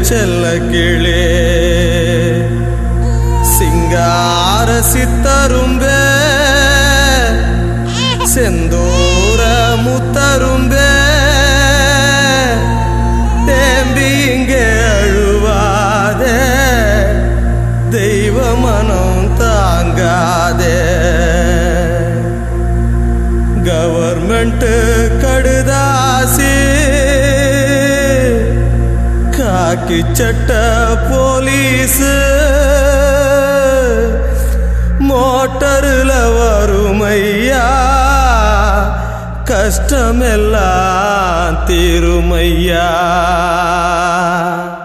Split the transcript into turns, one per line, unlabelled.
செல்ல கிளே சிங்கார சித்தரும்பே செந்தூர முத்தரும்பே தேம்பி இங்கே அழுவாதே தெய்வ மனம் தாங்காதே கவர்மெண்ட் கடுதாசி காக்கி சட்ட போலீஸ் மோட்டருல வருமையா கஷ்டமெல்லாம் தீருமையா.